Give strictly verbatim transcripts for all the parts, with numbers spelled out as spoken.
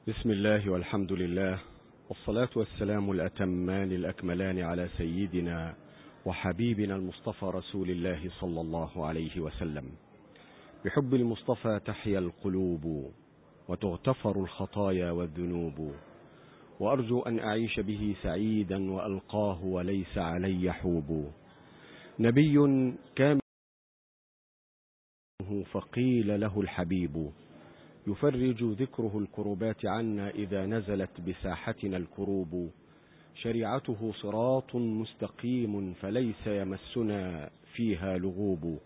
بسم الله والحمد لله والصلاة والسلام الأتمان الأكملان على سيدنا وحبيبنا المصطفى رسول الله صلى الله عليه وسلم. بحب المصطفى تحيا القلوب وتغتفر الخطايا والذنوب، وأرجو أن أعيش به سعيدا وألقاه وليس علي حوب. نبي كامل فقيل له الحبيب، يفرج ذكره الكربات عنا إذا نزلت بساحتنا الكروب. شريعته صراط مستقيم فليس يمسنا فيها لغوب،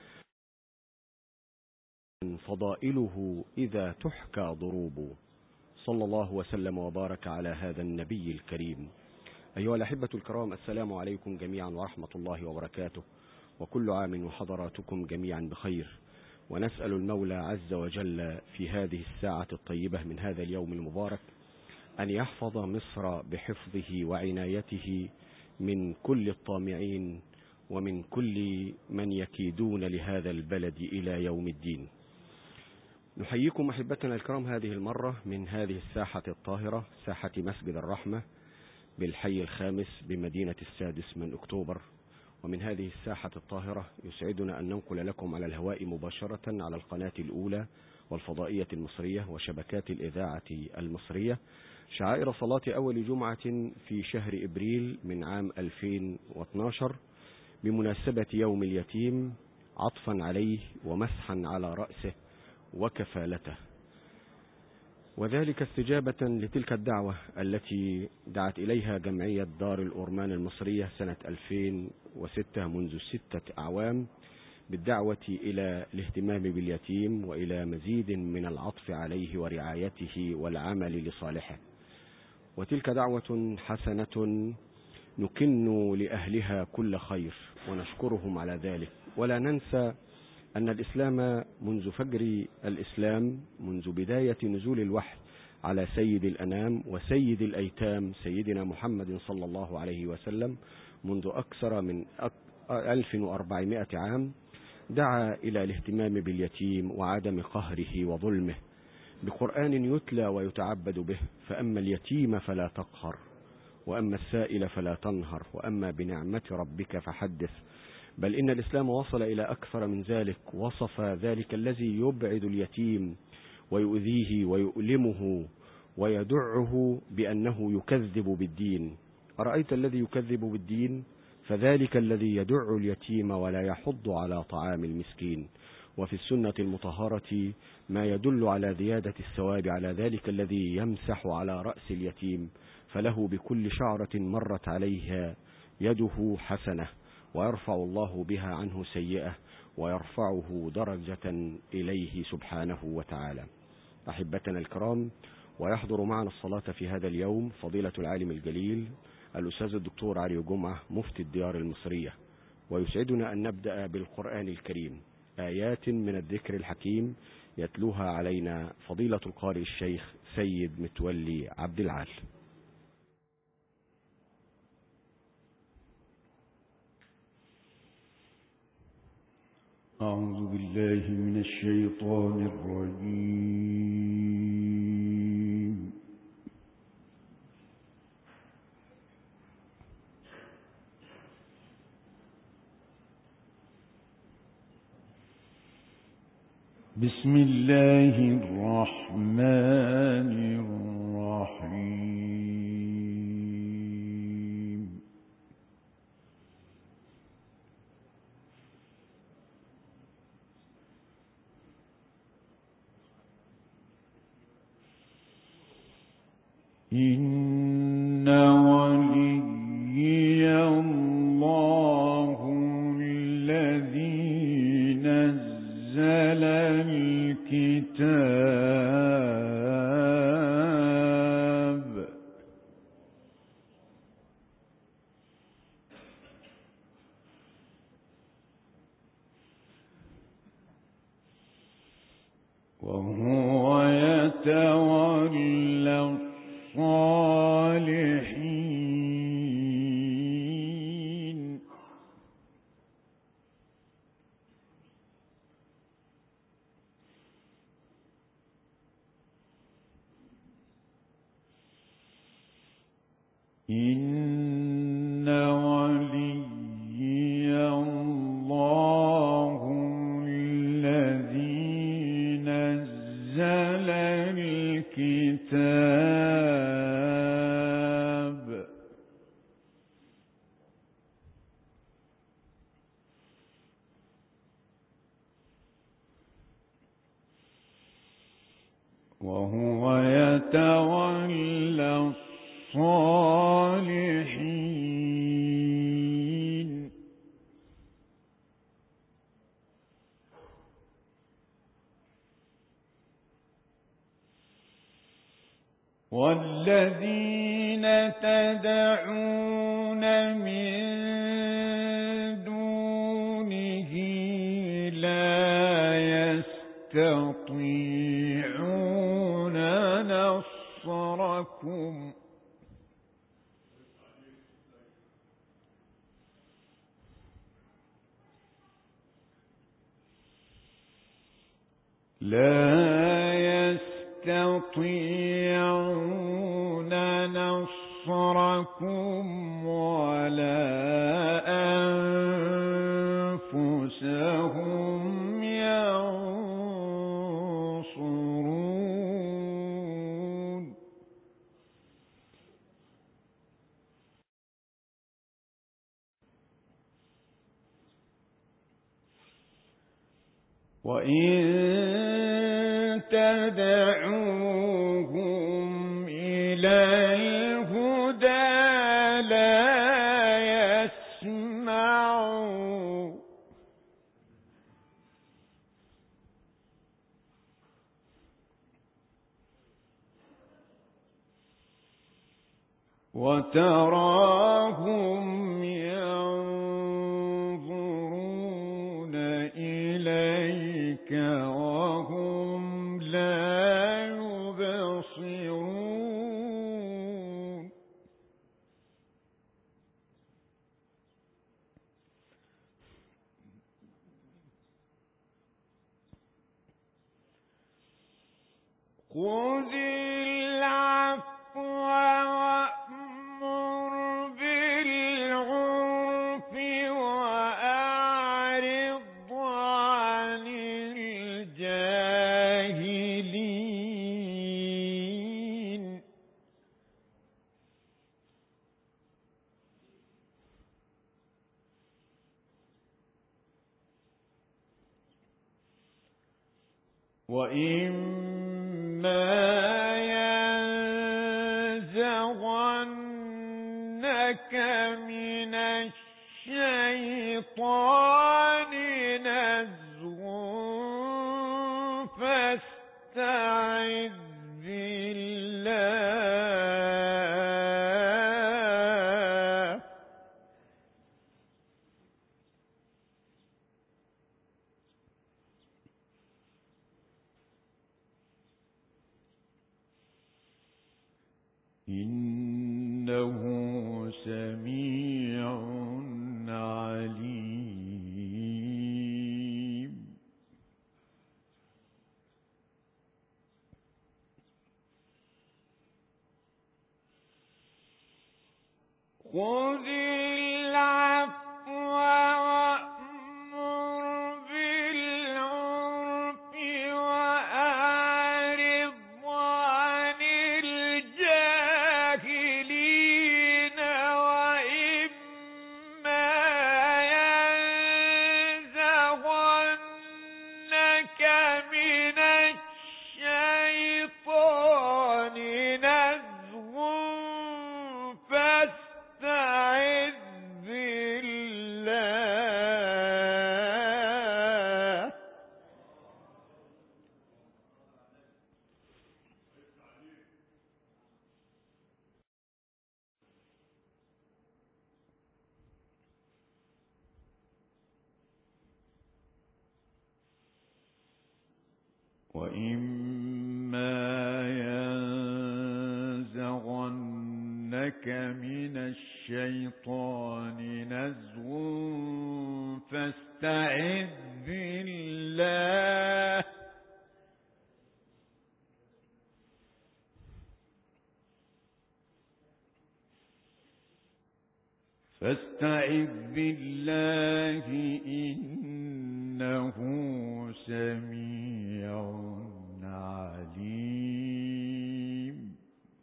فضائله إذا تحكى ضروب. صلى الله وسلم وبارك على هذا النبي الكريم. أيها الأحبة الكرام، السلام عليكم جميعا ورحمة الله وبركاته، وكل عام وحضراتكم جميعا بخير. ونسأل المولى عز وجل في هذه الساعة الطيبة من هذا اليوم المبارك أن يحفظ مصر بحفظه وعنايته من كل الطامعين ومن كل من يكيدون لهذا البلد إلى يوم الدين. نحييكم أحبتنا الكرام هذه المرة من هذه الساحة الطاهرة، ساحة مسجد الرحمة بالحي الخامس بمدينة السادس من أكتوبر. ومن هذه الساحة الطاهرة يسعدنا أن ننقل لكم على الهواء مباشرة على القناة الأولى والفضائية المصرية وشبكات الإذاعة المصرية شعائر صلاة أول جمعة في شهر إبريل من عام ألفين واثناشر بمناسبة يوم اليتيم، عطفا عليه ومسحا على رأسه وكفالته، وذلك استجابة لتلك الدعوة التي دعت إليها جمعية دار الأورمان المصرية سنة ألفين وستة منذ ستة أعوام، بالدعوة إلى الاهتمام باليتيم وإلى مزيد من العطف عليه ورعايته والعمل لصالحه. وتلك دعوة حسنة نكن لأهلها كل خير ونشكرهم على ذلك. ولا ننسى أن الإسلام منذ فجر الإسلام، منذ بداية نزول الوحي على سيد الأنام وسيد الأيتام سيدنا محمد صلى الله عليه وسلم، منذ أكثر من ألف وأربعمائة عام دعا إلى الاهتمام باليتيم وعدم قهره وظلمه بقرآن يتلى ويتعبد به. فأما اليتيم فلا تقهر، وأما السائل فلا تنهر، وأما بنعمة ربك فحدث. بل إن الإسلام وصل إلى أكثر من ذلك، وصف ذلك الذي يبعد اليتيم ويؤذيه ويؤلمه ويدعه بأنه يكذب بالدين. أرأيت الذي يكذب بالدين؟ فذلك الذي يدع اليتيم ولا يحض على طعام المسكين. وفي السنة المطهرة ما يدل على زيادة الثواب على ذلك الذي يمسح على رأس اليتيم، فله بكل شعرة مرت عليها يده حسنة، ويرفع الله بها عنه سيئة، ويرفعه درجة إليه سبحانه وتعالى. أحبتنا الكرام، ويحضر معنا الصلاة في هذا اليوم فضيلة العالم الجليل الأستاذ الدكتور علي جمعة مفتي الديار المصرية. ويسعدنا أن نبدأ بالقرآن الكريم، آيات من الذكر الحكيم يتلوها علينا فضيلة القارئ الشيخ سيد متولي عبد العال. أعوذ بالله من الشيطان الرجيم. بسم الله الرحمن الرحيم. إن وليي الله الذي نزل الكتاب وهو يتولى الصالحين. إن وليي الله الذي نزل الكتاب وهو يتولى الصالحين والذين تدعون من دونه لا يستطيعون نصركم لا يستطيعون نصركم ولا أنفسهم ينصرون وإن تدعوهم إلى الهدى لا يسمعوا وتراهم ينظرون إليك وهم لا يبصرون خذ العفو وأمر بالعرف وأعرض عن الجاهلين وإما ينزغنك من الشيطان نزغ فاستعذ بالله إنه سميع عليم خذ العفو وأمر بالعرف وأعرض عن الجاهلين وإما ينزغنك من الشيطان نزغ فاستعذ بالله وإما ينزغنك من الشيطان نزغ فاستعذ بالله فاستعذ بالله إنه سميع عليم.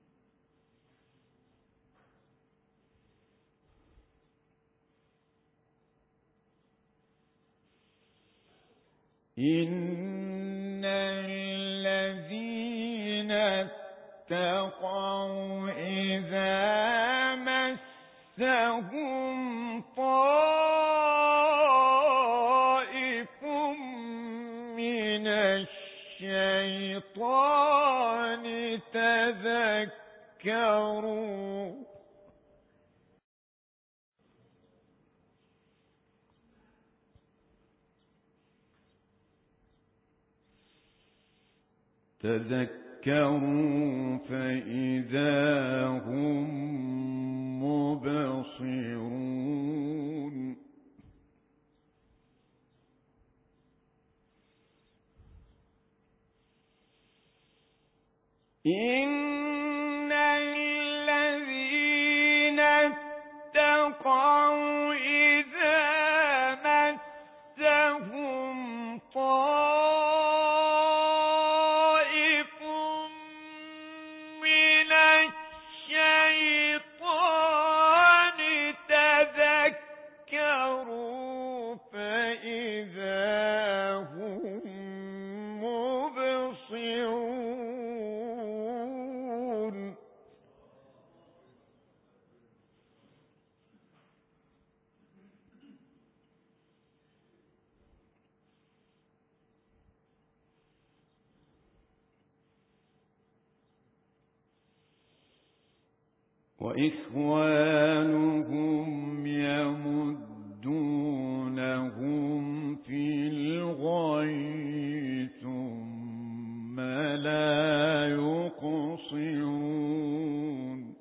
إن الذين اتقوا إذا مسهم طائف من الشيطان تذكروا تذكروا فإذا هم مبصرون. إن الذين اتقوا إذا مسهم طائف من الشيطان تذكروا فإذا هم مبصرون. وإخوانهم يمدونهم في الغي ثم لا يقصرون.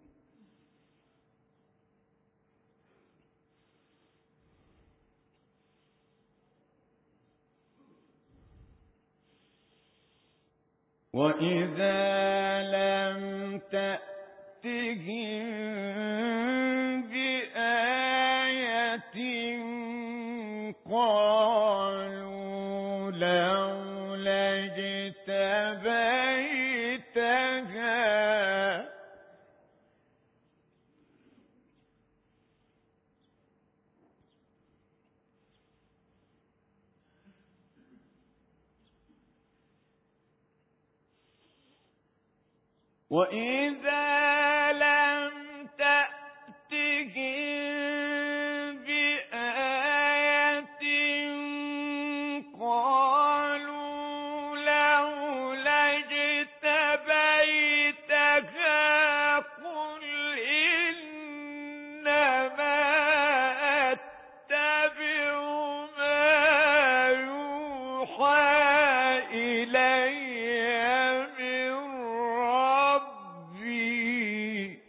وإذا لم تأتهم بآية قالوا لولا اجتبيتها وإذا لم تأتهم بآية قالوا لولا اجتبيتها قل إنما أتبع ما يوحى إلي من ربي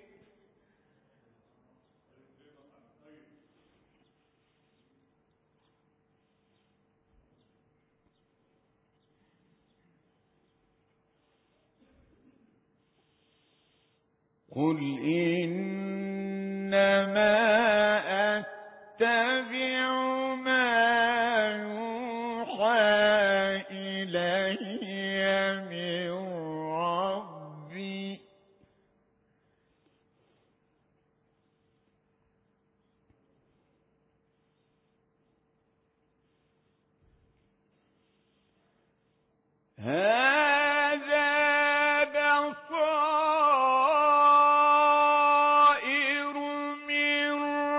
قل إنما أتبع ما يوحى إلي من ربي هذا بصائر من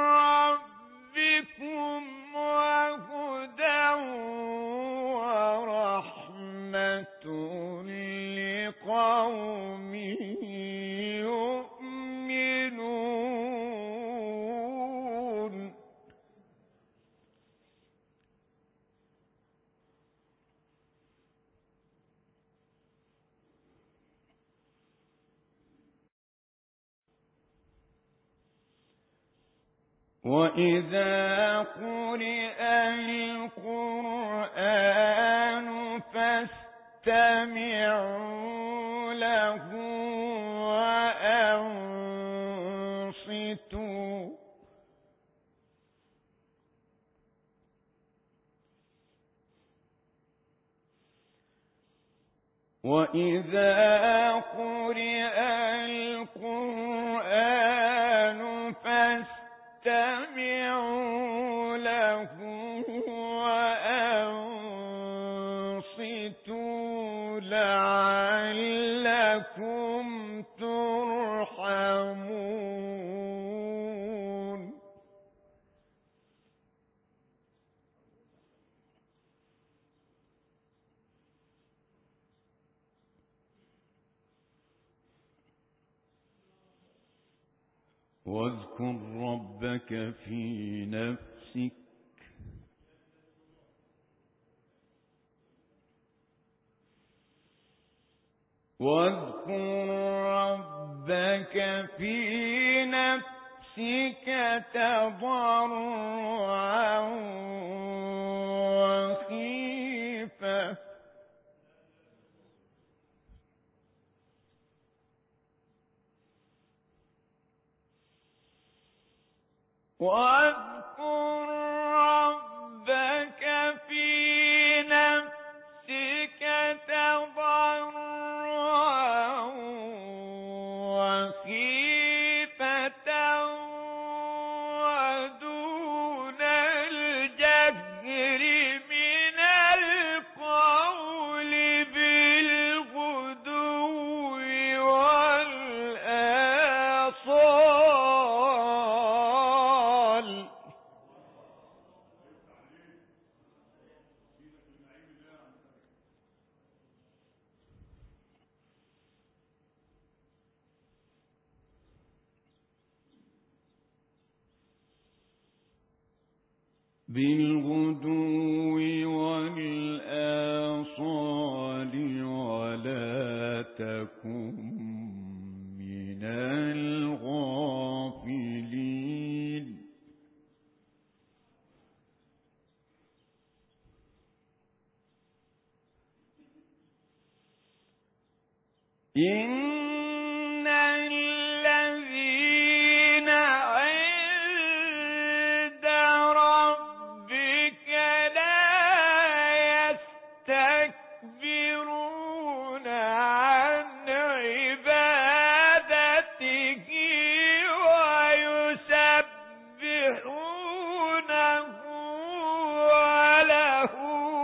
ربكم وهدى ورحمة لقوم يؤمنون. وإذا قرئ القرآن فاستمعوا له وأنصتوا وإذا قرئ القرآن فاستمعوا له وأنصتوا لعلكم ترحمون. واذكر ربك في نفسك واذكر ربك في نفسك تضرعا وخيفة واذكر ربك في نفسك تضرعا وخيفة ودون الجهر من القول بالغدو والآصال. بالغدو والآصال ولا تكن من الغافلين. إن الذين عند ربك لا يستكبرون عن عبادته ويسبحونه وله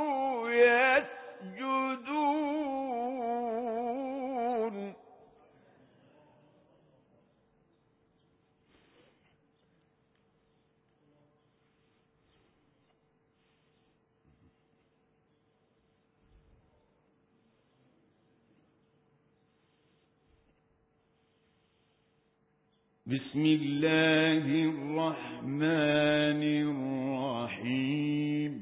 يسجدون. بسم الله الرحمن الرحيم.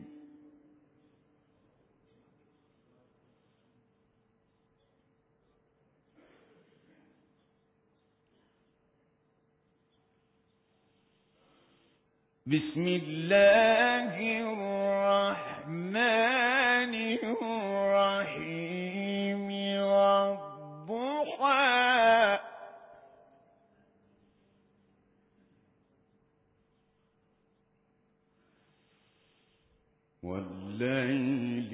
بسم الله الرحمن الرحيم. والضحى والليل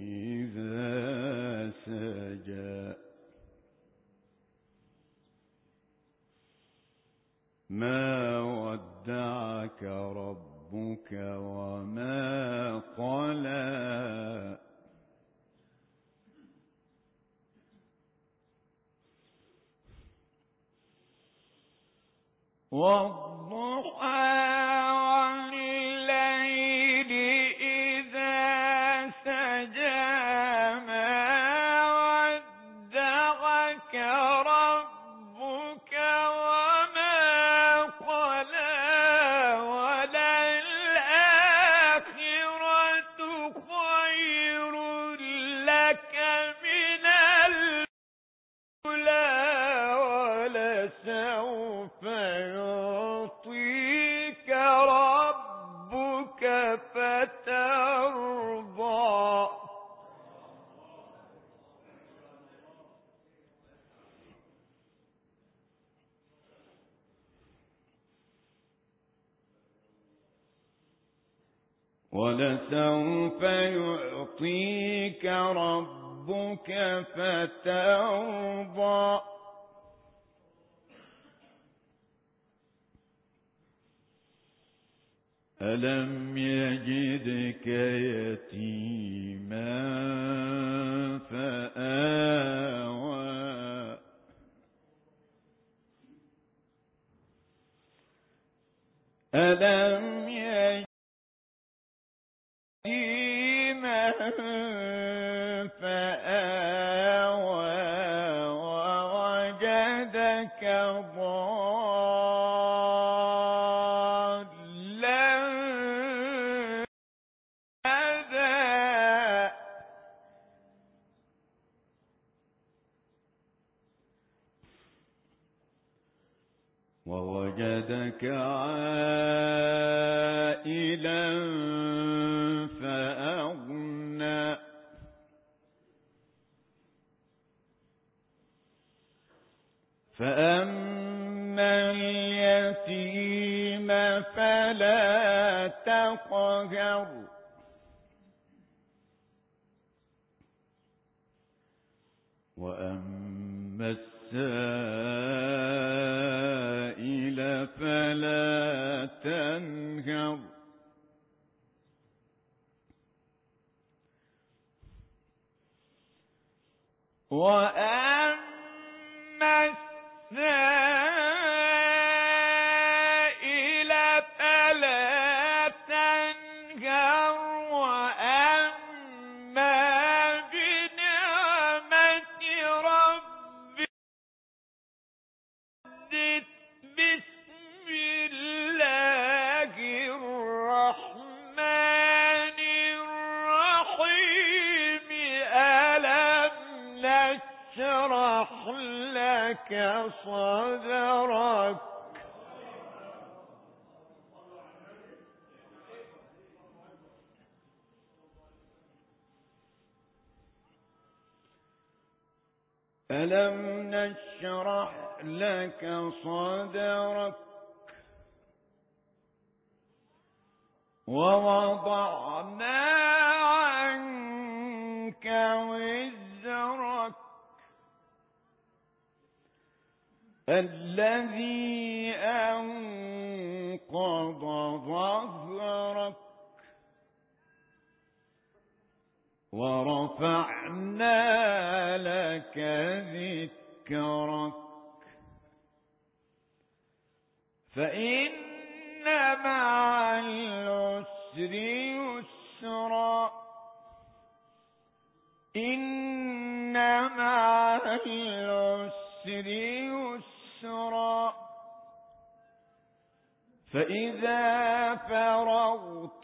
إذا سجى ما ودعك ربك وما قلى والضحى والليل إذا سجى ما ودعك ربك وما قلى وللآخرة خير لك من الأولى ولسوف يعطيك ربك فترضى. ولسوف يعطيك ربك ربك فترضى ألم يجدك يتيما فآوى ألم يجدك يتيما فآوى ووجدك ووجدك عائلا فأغنى فأما اليتيم فلا تقهر وأما السائل فلا تنهر وأما السائل فلا تنهر وأما بنعمة ربك بسم الله الرحمن الرحيم ألم نشرح لك صدرك ألم نشرح لك صدرك ووضعنا عنك وزرك الذي أنقض ظهرك ورفعنا لك ذكرك فإن مع العسر يسرا إن مع العسر يسرا فإذا فرغت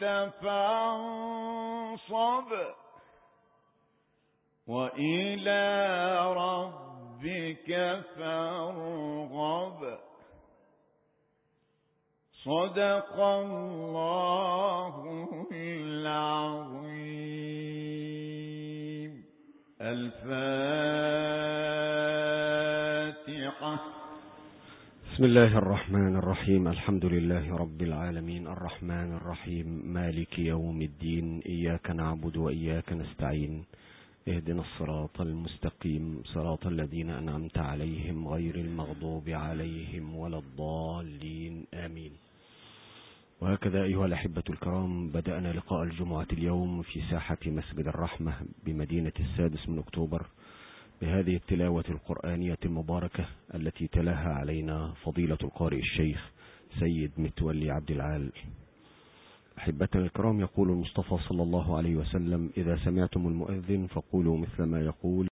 فانصب وإلى ربك فارغب صدق الله العظيم. الفاتحة. بسم الله الرحمن الرحيم. الحمد لله رب العالمين الرحمن الرحيم مالك يوم الدين، إياك نعبد وإياك نستعين، اهدنا الصراط المستقيم صراط الذين أنعمت عليهم غير المغضوب عليهم ولا الضالين آمين. وهكذا أيها الأحبة الكرام، بدأنا لقاء الجمعة اليوم في ساحة مسجد الرحمة بمدينة السادس من أكتوبر بهذه التلاوة القرآنية المباركة التي تلاها علينا فضيلة القارئ الشيخ سيد متولي عبد العال. أحبتنا الكرام، يقول المصطفى صلى الله عليه وسلم: إذا سمعتم المؤذن فقولوا مثل ما يقول